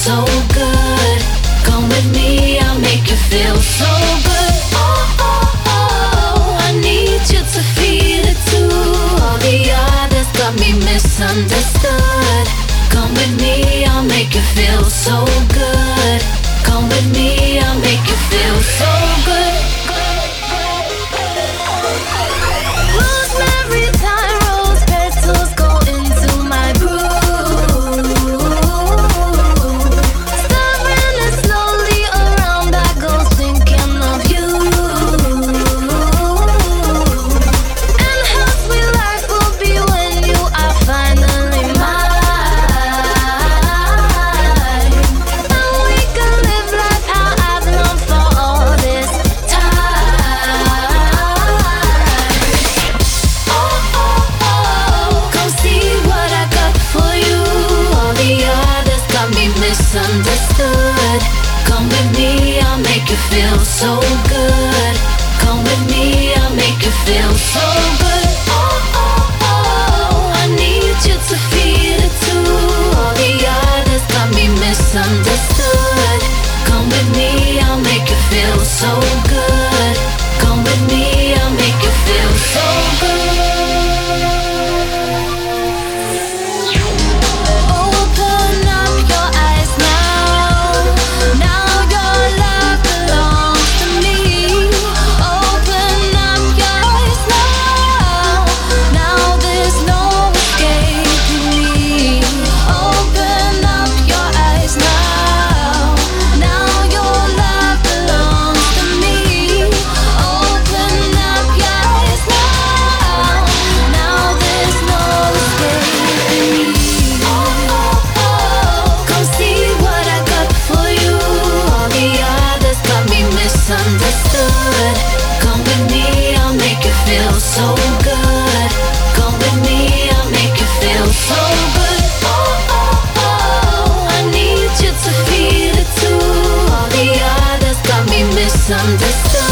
so good. Come with me, I'll make you feel so good. Oh, oh, oh, I need you to feel it too. All the others got me misunderstood. Come with me, I'll make you feel so good. Come with me, I'll make you feel so good. Rosemary time, rose petals go into my groove. Stirring it slowly around, I go thinking of you. And how sweet life will be when you are finally mine. And we can live life how I've longed for all this time. Oh, oh, oh, come see what I got for you. All the others got me misunderstood. Come with me, I'll make you feel so good. Come with me, I'll make you feel so good. Oh, oh, oh, I need you to feel it too. All the others got me misunderstood. Come with me, I'll make you feel so good. Come with me, I'll make you feel so good. Open up your eyes now. Now your love belongs to me. Open up your eyes now. Now there's no escaping me. Open up your eyes now. Now your love belongs to me. Open up your eyes now. Now there's no escaping me. Oh, oh, oh, come see what I got for you. All the others got me misunderstood. Come with me, I'll make you feel so good. Come with me, I'll make you feel so good. Oh, oh, oh, I need you to feel it too. All the others got me misunderstood.